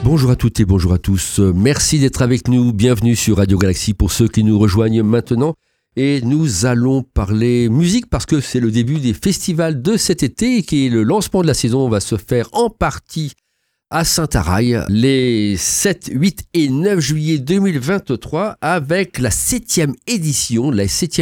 Bonjour à toutes et bonjour à tous. Merci d'être avec nous. Bienvenue sur Radio Galaxie pour ceux qui nous rejoignent maintenant. Et nous allons parler musique parce que c'est le début des festivals de cet été et qui est le lancement de la saison. On va se faire en partie à Saint-Araï les 7, 8 et 9 juillet 2023 avec la 7e édition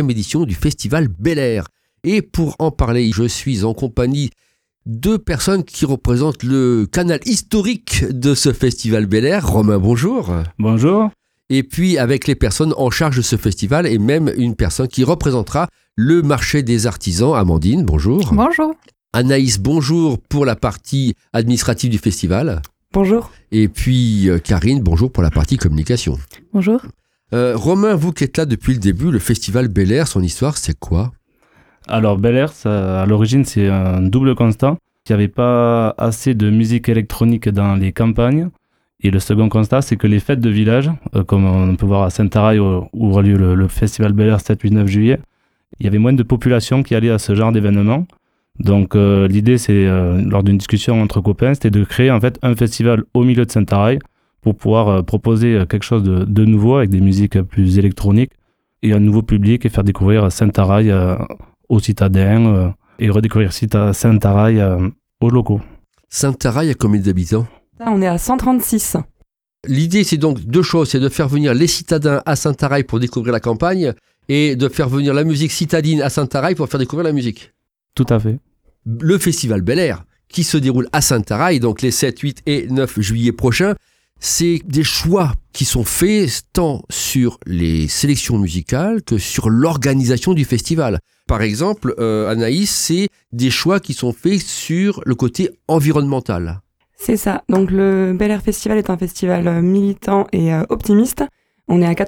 du festival Bel Air. Et pour en parler, je suis en compagnie de personnes qui représentent le canal historique de ce festival Bel Air. Romain, bonjour. Bonjour. Et puis avec les personnes en charge de ce festival et même une personne qui représentera le marché des artisans. Amandine, bonjour. Bonjour. Anaïs, bonjour pour la partie administrative du festival. Bonjour. Et puis Karine, bonjour pour la partie communication. Bonjour. Romain, vous qui êtes là depuis le début, le festival Bel Air, son histoire, c'est quoi ? Alors Bel Air, à l'origine, c'est un double constat. Il n'y avait pas assez de musique électronique dans les campagnes. Et le second constat, c'est que les fêtes de village, comme on peut voir à Saint-Araï où aura lieu le festival Bel Air 7, 8, 9 juillet, il y avait moins de population qui allait à ce genre d'événement. Donc l'idée, c'est, lors d'une discussion entre copains, c'était de créer en fait un festival au milieu de Saint-Araï pour pouvoir proposer quelque chose de nouveau avec des musiques plus électroniques et un nouveau public et faire découvrir Saint-Araï aux citadins et redécouvrir Saint-Araï aux locaux. Saint-Araï a combien d'habitants ? Là, on est à 136. L'idée, c'est donc deux choses. C'est de faire venir les citadins à Saint-Araï pour découvrir la campagne et de faire venir la musique citadine à Saint-Araï pour faire découvrir la musique. Tout à fait. Le festival Bel Air, qui se déroule à Saint-Araï, donc les 7, 8 et 9 juillet prochains, c'est des choix qui sont faits tant sur les sélections musicales que sur l'organisation du festival. Par exemple, Anaïs, c'est des choix qui sont faits sur le côté environnemental. C'est ça. Donc le Bel Air Festival est un festival militant et optimiste. On est à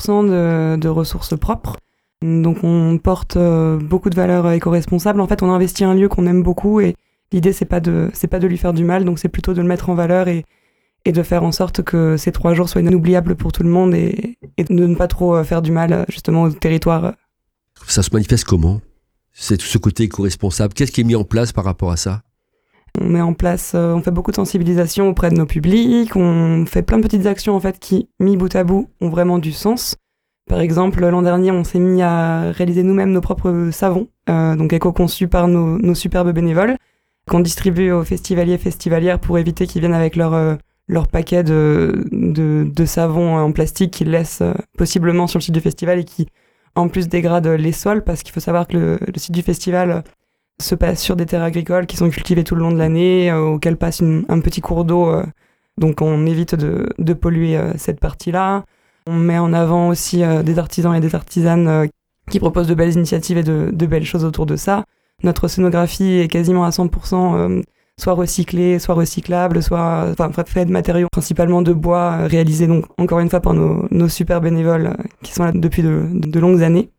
80% de ressources propres. Donc on porte beaucoup de valeurs éco-responsables. En fait, on a investi un lieu qu'on aime beaucoup et l'idée, c'est pas de lui faire du mal. Donc c'est plutôt de le mettre en valeur et de faire en sorte que ces 3 jours soient inoubliables pour tout le monde et de ne pas trop faire du mal justement au territoire. Ça se manifeste comment ? C'est tout ce côté éco-responsable. Qu'est-ce qui est mis en place par rapport à ça ? On met en place, on fait beaucoup de sensibilisation auprès de nos publics, on fait plein de petites actions en fait qui, mis bout à bout, ont vraiment du sens. Par exemple, l'an dernier, on s'est mis à réaliser nous-mêmes nos propres savons, donc éco-conçus par nos superbes bénévoles, qu'on distribue aux festivaliers et festivalières pour éviter qu'ils viennent avec leur paquet de savons en plastique qu'ils laissent possiblement sur le site du festival et qui, en plus, dégradent les sols, parce qu'il faut savoir que le site du festival se passe sur des terres agricoles qui sont cultivées tout le long de l'année, auxquelles passe un petit cours d'eau, donc on évite de polluer cette partie-là. On met en avant aussi des artisans et des artisanes qui proposent de belles initiatives et de belles choses autour de ça. Notre scénographie est quasiment à 100% soit recyclée, soit recyclable, soit fait de matériaux principalement de bois, réalisés donc encore une fois par nos super bénévoles qui sont là depuis de longues années.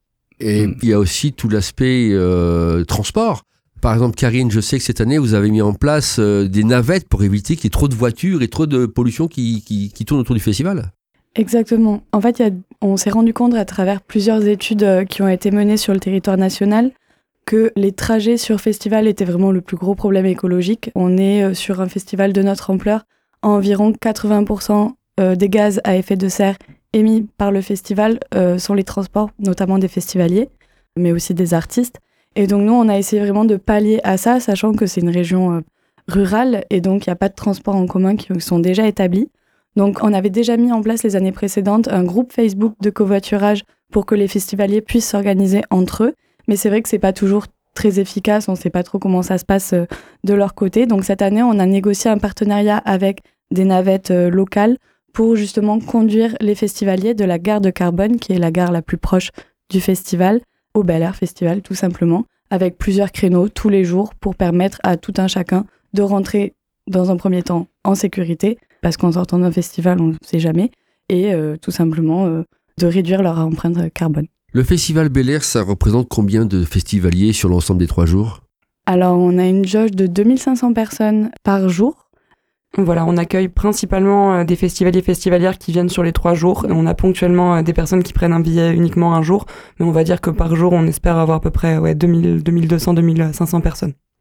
Et il y a aussi tout l'aspect transport. Par exemple, Karine, je sais que cette année, vous avez mis en place des navettes pour éviter qu'il y ait trop de voitures et trop de pollution qui tournent autour du festival. Exactement. En fait, on s'est rendu compte à travers plusieurs études qui ont été menées sur le territoire national que les trajets sur festival étaient vraiment le plus gros problème écologique. On est sur un festival de notre ampleur, environ 80% des gaz à effet de serre émis par le festival sont les transports, notamment des festivaliers, mais aussi des artistes. Et donc nous, on a essayé vraiment de pallier à ça, sachant que c'est une région rurale et donc il n'y a pas de transports en commun qui sont déjà établis. Donc on avait déjà mis en place les années précédentes un groupe Facebook de covoiturage pour que les festivaliers puissent s'organiser entre eux. Mais c'est vrai que c'est pas toujours très efficace, on ne sait pas trop comment ça se passe de leur côté. Donc cette année, on a négocié un partenariat avec des navettes locales pour justement conduire les festivaliers de la gare de Carbonne, qui est la gare la plus proche du festival, au Bel Air Festival tout simplement, avec plusieurs créneaux tous les jours pour permettre à tout un chacun de rentrer dans un premier temps en sécurité, parce qu'en sortant d'un festival, on ne sait jamais, et tout simplement de réduire leur empreinte carbone. Le festival Bel Air, ça représente combien de festivaliers sur l'ensemble des 3 jours ? Alors, on a une jauge de 2500 personnes par jour. Voilà, on accueille principalement des festivaliers et festivalières qui viennent sur les 3 jours. Et on a ponctuellement des personnes qui prennent un billet uniquement un jour. Mais on va dire que par jour, on espère avoir à peu près 2200, 2500 personnes.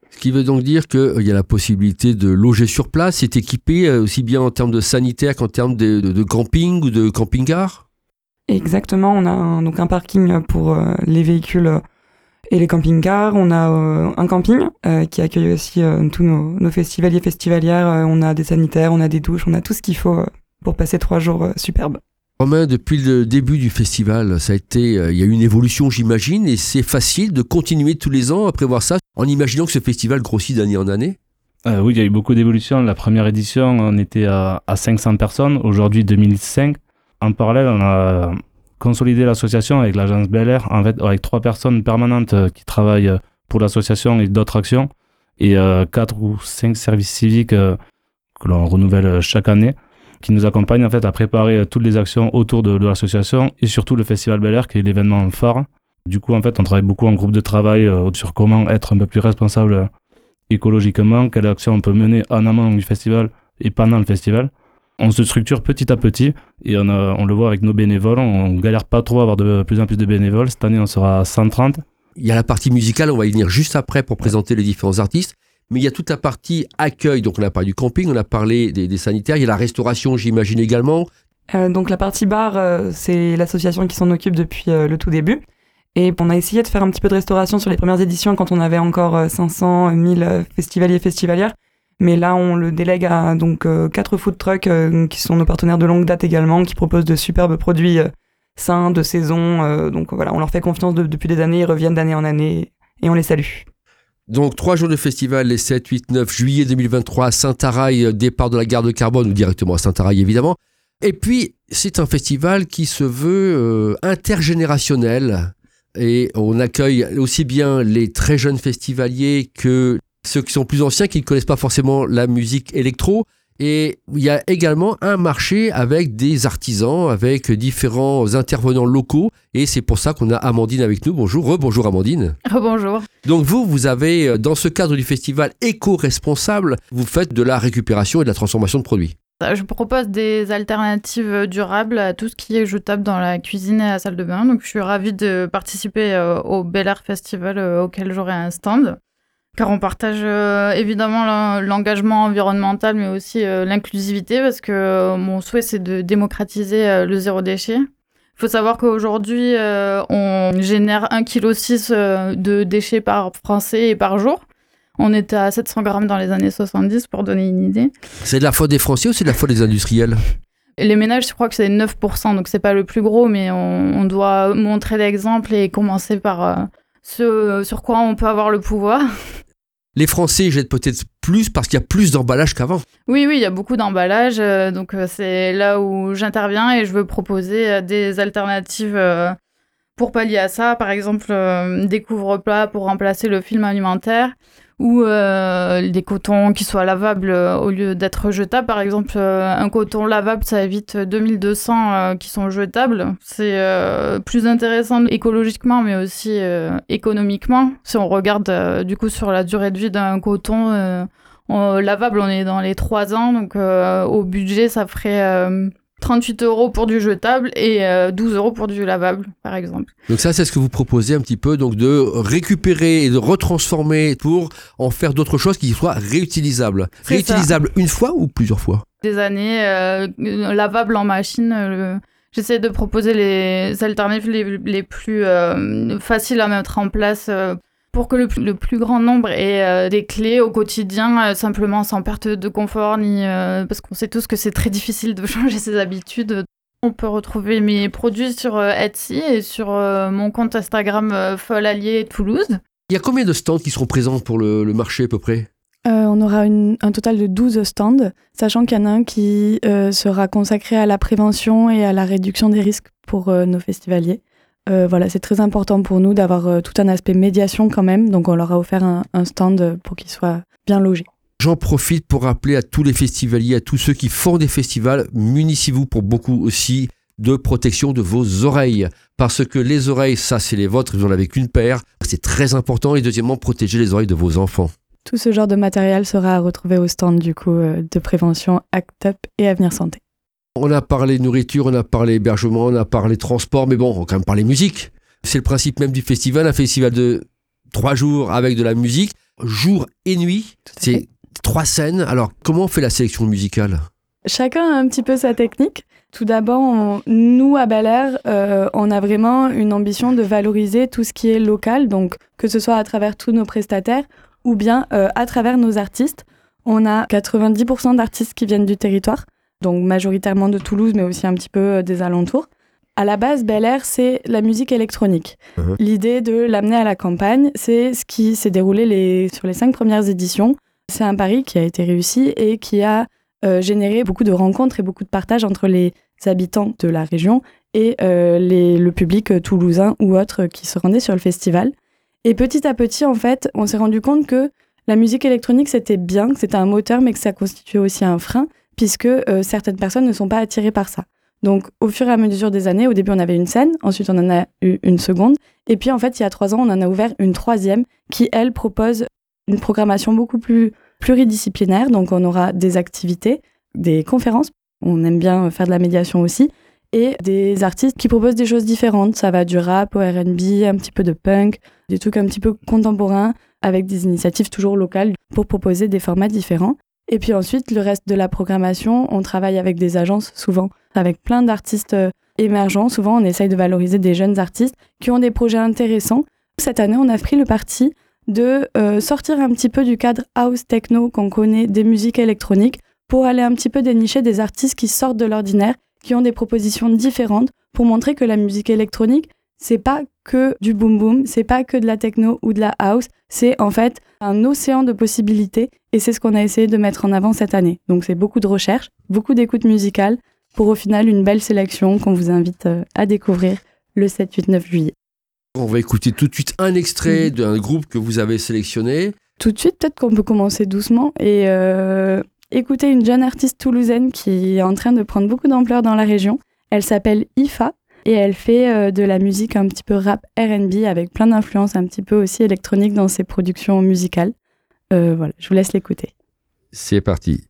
Ce qui veut donc dire qu'il y a la possibilité de loger sur place. C'est équipé aussi bien en termes de sanitaire qu'en termes de camping ou de camping-car. Exactement, on a donc un parking pour les véhicules et les camping-cars. On a un camping qui accueille aussi tous nos festivaliers, festivalières. On a des sanitaires, on a des douches, on a tout ce qu'il faut pour passer 3 jours superbes. Romain, depuis le début du festival, il y a eu une évolution, j'imagine, et c'est facile de continuer tous les ans à prévoir ça, en imaginant que ce festival grossit d'année en année. Oui, il y a eu beaucoup d'évolutions. La première édition, on était à 500 personnes. Aujourd'hui, 2005. En parallèle, on a consolidé l'association avec l'agence Bel Air, en fait, avec 3 personnes permanentes qui travaillent pour l'association et d'autres actions, et 4 ou 5 services civiques que l'on renouvelle chaque année, qui nous accompagnent en fait à préparer toutes les actions autour de l'association et surtout le Festival Bel Air qui est l'événement phare. Du coup, en fait, on travaille beaucoup en groupe de travail sur comment être un peu plus responsable écologiquement, quelle action on peut mener en amont du festival et pendant le festival. On se structure petit à petit et on le voit avec nos bénévoles. On galère pas trop à avoir de plus en plus de bénévoles. Cette année, on sera à 130. Il y a la partie musicale, on va y venir juste après pour présenter les différents artistes. Mais il y a toute la partie accueil. Donc on a parlé du camping, on a parlé des sanitaires. Il y a la restauration, j'imagine également. Donc la partie bar, c'est l'association qui s'en occupe depuis le tout début. Et on a essayé de faire un petit peu de restauration sur les premières éditions quand on avait encore 500, 1000 festivaliers et festivalières. Mais là, on le délègue à donc 4 food trucks qui sont nos partenaires de longue date également, qui proposent de superbes produits sains, de saison. Donc voilà, on leur fait confiance depuis des années, ils reviennent d'année en année et on les salue. Donc 3 jours de festival, les 7, 8, 9 juillet 2023 à Saint-Arail, départ de la gare de Carbone ou directement à Saint-Arail évidemment. Et puis, c'est un festival qui se veut intergénérationnel et on accueille aussi bien les très jeunes festivaliers que ceux qui sont plus anciens, qui ne connaissent pas forcément la musique électro. Et il y a également un marché avec des artisans, avec différents intervenants locaux. Et c'est pour ça qu'on a Amandine avec nous. Bonjour, rebonjour Amandine. Rebonjour. Donc vous avez, dans ce cadre du festival éco-responsable, vous faites de la récupération et de la transformation de produits. Je propose des alternatives durables à tout ce qui est jetable dans la cuisine et la salle de bain. Donc je suis ravie de participer au Bel Air Festival auquel j'aurai un stand. Car on partage évidemment l'engagement environnemental, mais aussi l'inclusivité, parce que mon souhait, c'est de démocratiser le zéro déchet. Il faut savoir qu'aujourd'hui, on génère 1,6 kg de déchets par Français et par jour. On était à 700 grammes dans les années 70, pour donner une idée. C'est de la faute des Français ou c'est de la faute des industriels ? Les ménages, je crois que c'est 9%, donc c'est pas le plus gros, mais on doit montrer l'exemple et commencer par ce sur quoi on peut avoir le pouvoir. Les Français jettent peut-être plus parce qu'il y a plus d'emballage qu'avant. Oui, il y a beaucoup d'emballage, donc c'est là où j'interviens et je veux proposer des alternatives pour pallier à ça. Par exemple, des couvre-plats pour remplacer le film alimentaire ou des cotons qui soient lavables au lieu d'être jetables. Par exemple, un coton lavable, ça évite 2200 qui sont jetables. C'est plus intéressant écologiquement, mais aussi économiquement. Si on regarde du coup sur la durée de vie d'un coton lavable, on est dans les 3 ans. Donc au budget, ça ferait 38 € pour du jetable et 12 € pour du lavable, par exemple. Donc ça, c'est ce que vous proposez un petit peu, donc de récupérer et de retransformer pour en faire d'autres choses qui soient réutilisables. C'est réutilisables ça. Une fois ou plusieurs fois ? Des années, lavables en machine. J'essaie de proposer les alternatives les plus faciles à mettre en place pour que le plus grand nombre ait des clés au quotidien, simplement sans perte de confort, ni parce qu'on sait tous que c'est très difficile de changer ses habitudes. On peut retrouver mes produits sur Etsy et sur mon compte Instagram Folle Allier Toulouse. Il y a combien de stands qui seront présents pour le marché à peu près ? On aura un total de 12 stands, sachant qu'il y en a un qui sera consacré à la prévention et à la réduction des risques pour nos festivaliers. Voilà, c'est très important pour nous d'avoir tout un aspect médiation quand même, donc on leur a offert un stand pour qu'ils soient bien logés. J'en profite pour rappeler à tous les festivaliers, à tous ceux qui font des festivals, munissez-vous pour beaucoup aussi de protection de vos oreilles. Parce que les oreilles, ça c'est les vôtres, vous n'en avez qu'une paire, c'est très important. Et deuxièmement, protéger les oreilles de vos enfants. Tout ce genre de matériel sera à retrouver au stand du coup de prévention ACT UP et Avenir Santé. On a parlé nourriture, on a parlé hébergement, on a parlé transport, mais bon, on va quand même parler musique. C'est le principe même du festival, un festival de 3 jours avec de la musique. jour et nuit. C'est 3 scènes. Alors, comment on fait la sélection musicale ? Chacun a un petit peu sa technique. Tout d'abord, nous, à Bel Air, on a vraiment une ambition de valoriser tout ce qui est local, donc que ce soit à travers tous nos prestataires ou bien à travers nos artistes. On a 90% d'artistes qui viennent du territoire, donc majoritairement de Toulouse, mais aussi un petit peu des alentours. À la base, Bel Air, c'est la musique électronique. L'idée de l'amener à la campagne, c'est ce qui s'est déroulé sur les 5 premières éditions. C'est un pari qui a été réussi et qui a généré beaucoup de rencontres et beaucoup de partages entre les habitants de la région et le public toulousain ou autre qui se rendait sur le festival. Et petit à petit, en fait, on s'est rendu compte que la musique électronique, c'était bien, que c'était un moteur, mais que ça constituait aussi un frein, puisque certaines personnes ne sont pas attirées par ça. Donc, au fur et à mesure des années, au début, on avait une scène, ensuite, on en a eu une seconde. Et puis, en fait, il y a 3 ans, on en a ouvert une 3e qui, elle, propose une programmation beaucoup plus pluridisciplinaire. Donc, on aura des activités, des conférences. On aime bien faire de la médiation aussi. Et des artistes qui proposent des choses différentes. Ça va du rap au R&B, un petit peu de punk, des trucs un petit peu contemporains, avec des initiatives toujours locales pour proposer des formats différents. Et puis ensuite, le reste de la programmation, on travaille avec des agences, souvent avec plein d'artistes émergents. Souvent, on essaye de valoriser des jeunes artistes qui ont des projets intéressants. Cette année, on a pris le parti de sortir un petit peu du cadre house techno qu'on connaît des musiques électroniques pour aller un petit peu dénicher des artistes qui sortent de l'ordinaire, qui ont des propositions différentes pour montrer que la musique électronique, c'est pas que du boom boom, c'est pas que de la techno ou de la house, c'est en fait un océan de possibilités et c'est ce qu'on a essayé de mettre en avant cette année. Donc c'est beaucoup de recherche, beaucoup d'écoute musicale pour au final une belle sélection qu'on vous invite à découvrir le 7, 8, 9 juillet. On va écouter tout de suite un extrait d'un groupe que vous avez sélectionné. Tout de suite, peut-être qu'on peut commencer doucement et écouter une jeune artiste toulousaine qui est en train de prendre beaucoup d'ampleur dans la région. Elle s'appelle Ifa. Et elle fait de la musique un petit peu rap R&B avec plein d'influences un petit peu aussi électroniques dans ses productions musicales. Voilà, je vous laisse l'écouter. C'est parti.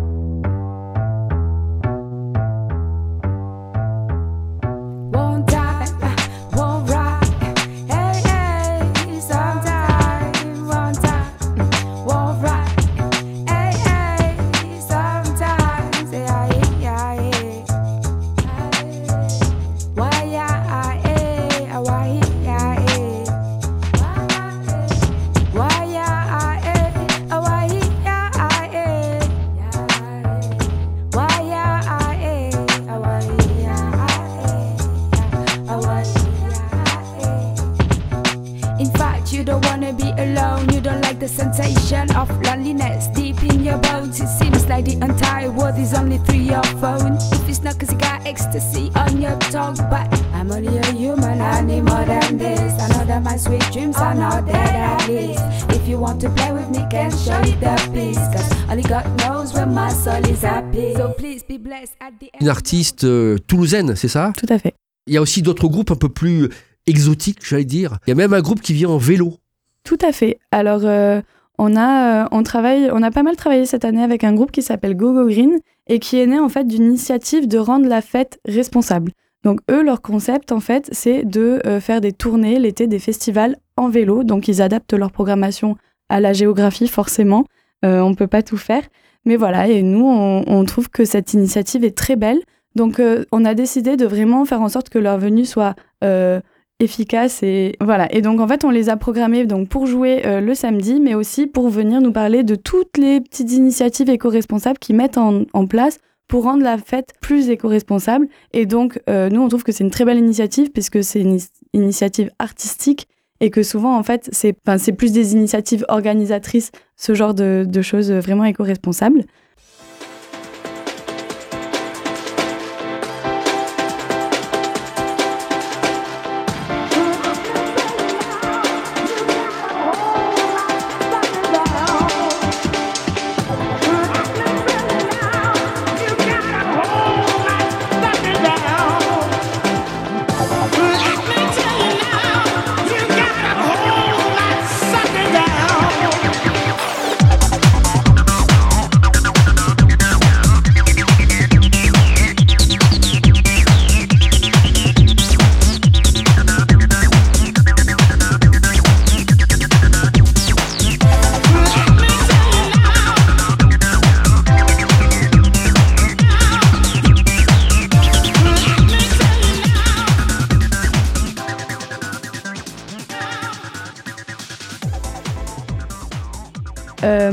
The sensation of loneliness deep in your bones. It seems like the entire world is only through your phone. If it's not 'cause you got ecstasy on your tongue, but I'm only a human, I need more than this. I know that my sweet dreams are not dead at least. If you want to play with me, can show you the peace, 'cause only God knows where my soul is happy. So please be blessed at the end. Une artiste toulousaine, c'est ça ? Tout à fait. Il y a aussi d'autres groupes un peu plus exotiques, j'allais dire. Il y a même un groupe qui vient en vélo. Tout à fait. Alors, on a pas mal travaillé cette année avec un groupe qui s'appelle Go Go Green et qui est né en fait d'une initiative de rendre la fête responsable. Donc eux, leur concept en fait, c'est de faire des tournées l'été, des festivals en vélo. Donc ils adaptent leur programmation à la géographie forcément. On peut pas tout faire, mais voilà. Et nous, on trouve que cette initiative est très belle. Donc on a décidé de vraiment faire en sorte que leur venue soit efficace et voilà. Et donc en fait on les a programmés donc pour jouer le samedi, mais aussi pour venir nous parler de toutes les petites initiatives éco-responsables qu'ils mettent en place pour rendre la fête plus éco-responsable. Et donc nous on trouve que c'est une très belle initiative puisque c'est une initiative artistique et que souvent en fait c'est plus des initiatives organisatrices, ce genre de choses vraiment éco-responsables.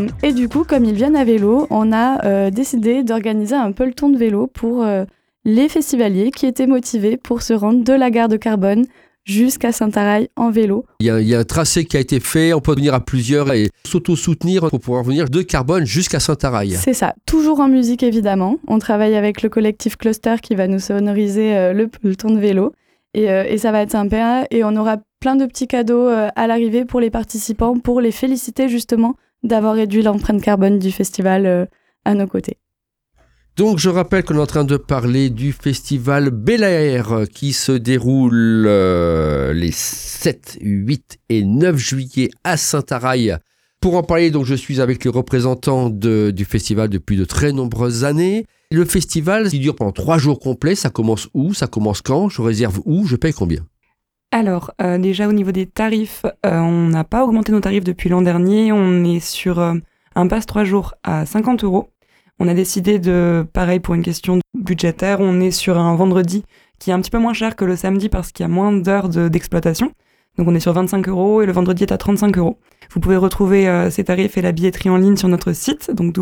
Et du coup, comme ils viennent à vélo, on a décidé d'organiser un peloton de vélo pour les festivaliers qui étaient motivés pour se rendre de la gare de Carbonne jusqu'à Saint-Araï en vélo. Il y a un tracé qui a été fait, on peut venir à plusieurs et s'auto-soutenir pour pouvoir venir de Carbonne jusqu'à Saint-Araï. C'est ça, toujours en musique évidemment. On travaille avec le collectif Cluster qui va nous sonoriser le peloton de vélo et ça va être sympa et on aura plein de petits cadeaux à l'arrivée pour les participants pour les féliciter justement d'avoir réduit l'empreinte carbone du festival à nos côtés. Donc je rappelle qu'on est en train de parler du festival Bel Air qui se déroule les 7, 8 et 9 juillet à Saint-Araï. Pour en parler, donc, je suis avec les représentants du festival depuis de très nombreuses années. Le festival, il dure pendant 3 jours complets. Ça commence où? Ça commence quand? Je réserve où? Je paye combien? Alors, déjà au niveau des tarifs, on n'a pas augmenté nos tarifs depuis l'an dernier. On est sur un pass 3 jours à 50 €. On a décidé de, pareil pour une question budgétaire, on est sur un vendredi qui est un petit peu moins cher que le samedi parce qu'il y a moins d'heures d'exploitation. Donc on est sur 25 € et le vendredi est à 35 €. Vous pouvez retrouver ces tarifs et la billetterie en ligne sur notre site, donc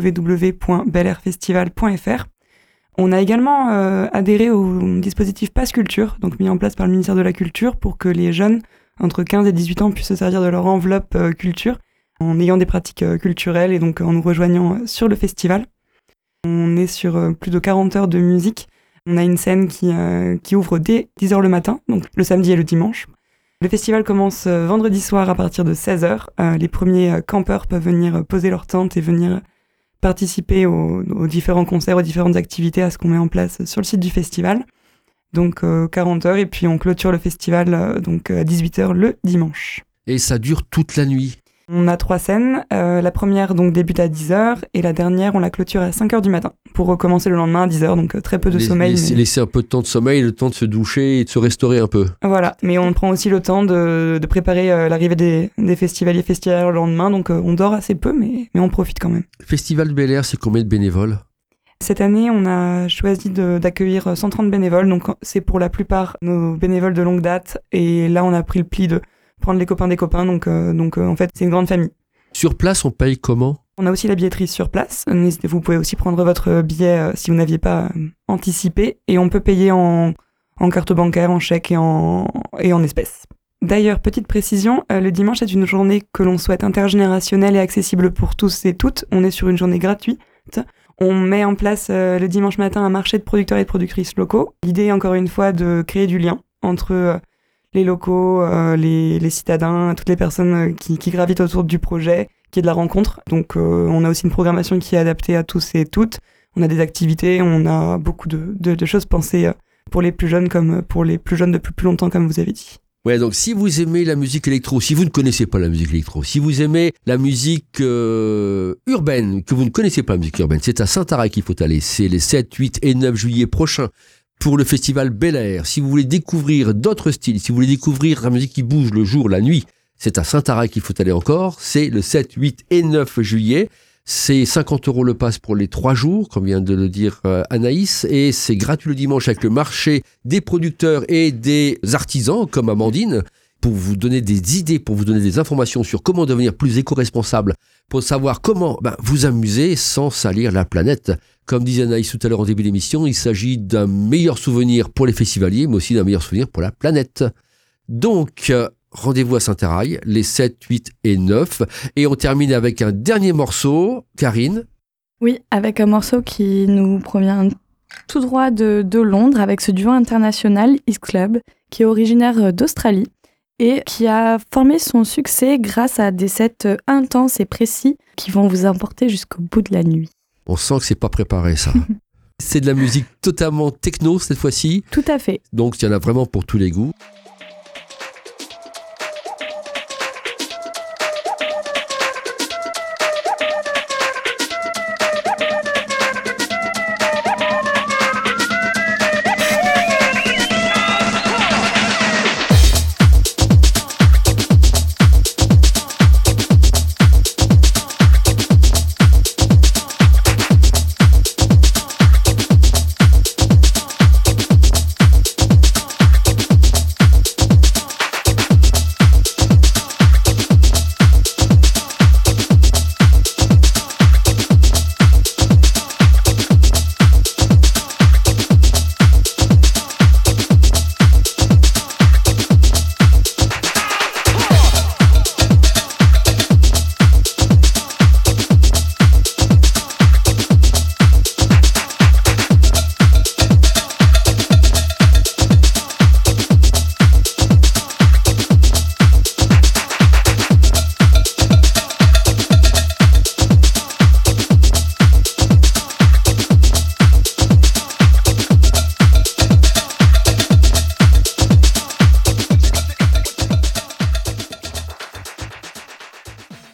www.belairfestival.fr. On a également adhéré au dispositif Pass Culture, donc mis en place par le ministère de la Culture pour que les jeunes entre 15 et 18 ans puissent se servir de leur enveloppe culture en ayant des pratiques culturelles et donc en nous rejoignant sur le festival. On est sur plus de 40 heures de musique. On a une scène qui ouvre dès 10h le matin, donc le samedi et le dimanche. Le festival commence vendredi soir à partir de 16h. Les premiers campeurs peuvent venir poser leur tente et venir participer aux différents concerts, aux différentes activités, à ce qu'on met en place sur le site du festival. Donc 40 heures et puis on clôture le festival donc à 18h le dimanche. Et ça dure toute la nuit? On a 3 scènes. La première donc débute à 10h et la dernière on la clôture à 5h du matin pour recommencer le lendemain à 10h, donc très peu de sommeil. Laisser un peu de temps de sommeil, le temps de se doucher et de se restaurer un peu. Voilà, mais on prend aussi le temps de préparer l'arrivée des festivaliers festivalières le lendemain, donc on dort assez peu mais on profite quand même. Festival Bel Air, c'est combien de bénévoles? Cette année, on a choisi d'accueillir 130 bénévoles, donc c'est pour la plupart nos bénévoles de longue date et là on a pris le pli de prendre les copains des copains, donc en fait c'est une grande famille. Sur place, on paye comment? On a aussi la billetterie sur place. Vous pouvez aussi prendre votre billet si vous n'aviez pas anticipé et on peut payer en carte bancaire, en chèque et en espèces. D'ailleurs, petite précision, le dimanche est une journée que l'on souhaite intergénérationnelle et accessible pour tous et toutes. On est sur une journée gratuite. On met en place le dimanche matin un marché de producteurs et de productrices locaux. L'idée est encore une fois de créer du lien entre les locaux, les citadins, toutes les personnes qui gravitent autour du projet, qui est de la rencontre. Donc on a aussi une programmation qui est adaptée à tous et toutes. On a des activités, on a beaucoup de choses pensées pour les plus jeunes comme pour les plus jeunes depuis plus longtemps, comme vous avez dit. Ouais, donc si vous aimez la musique électro, si vous ne connaissez pas la musique électro, si vous aimez la musique urbaine, que vous ne connaissez pas la musique urbaine, c'est à Saint-Araï qu'il faut aller. C'est les 7, 8 et 9 juillet prochains pour le festival Bel Air. Si vous voulez découvrir d'autres styles, si vous voulez découvrir la musique qui bouge le jour, la nuit, c'est à Saint-Araï qu'il faut aller encore. C'est le 7, 8 et 9 juillet. C'est 50 € le pass pour les 3 jours, comme vient de le dire Anaïs, et c'est gratuit le dimanche avec le marché des producteurs et des artisans, comme Amandine, pour vous donner des idées, pour vous donner des informations sur comment devenir plus éco-responsable, pour savoir comment vous amuser sans salir la planète. Comme disait Anaïs tout à l'heure en début d'émission, il s'agit d'un meilleur souvenir pour les festivaliers, mais aussi d'un meilleur souvenir pour la planète. Donc, rendez-vous à Saint-Araï, les 7, 8 et 9. Et on termine avec un dernier morceau. Karine? Oui, avec un morceau qui nous provient tout droit de Londres, avec ce duo international X Club, qui est originaire d'Australie et qui a formé son succès grâce à des sets intenses et précis qui vont vous emporter jusqu'au bout de la nuit. On sent que c'est pas préparé, ça. C'est de la musique totalement techno cette fois-ci. Tout à fait. Donc il y en a vraiment pour tous les goûts.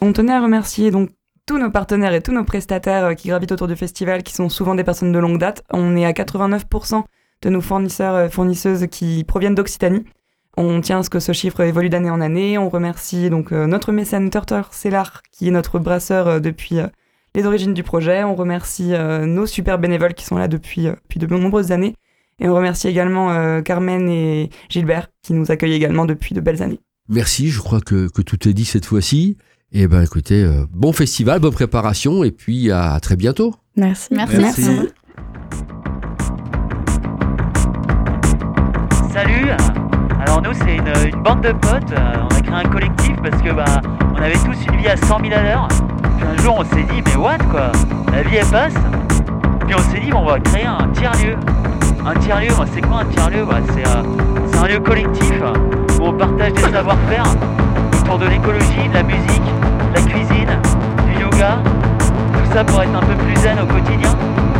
On tenait à remercier donc tous nos partenaires et tous nos prestataires qui gravitent autour du festival, qui sont souvent des personnes de longue date. On est à 89% de nos fournisseurs et fournisseuses qui proviennent d'Occitanie. On tient à ce que ce chiffre évolue d'année en année. On remercie donc notre mécène Turtle Cellar, qui est notre brasseur depuis les origines du projet. On remercie nos super bénévoles qui sont là depuis de nombreuses années. Et on remercie également Carmen et Gilbert, qui nous accueillent également depuis de belles années. Merci, je crois que tout est dit cette fois-ci. Et ben écoutez, bon festival, bonne préparation et puis à très bientôt. Merci. Merci. Salut. Alors nous c'est une bande de potes, on a créé un collectif parce que on avait tous une vie à 100 000 à l'heure. Puis un jour on s'est dit mais what quoi, la vie elle passe. Puis on s'est dit on va créer un tiers-lieu. Un tiers-lieu, c'est quoi un tiers-lieu? C'est un lieu collectif où on partage des savoir-faire autour de l'écologie, de la musique, de la cuisine, du yoga. Tout ça pour être un peu plus zen au quotidien.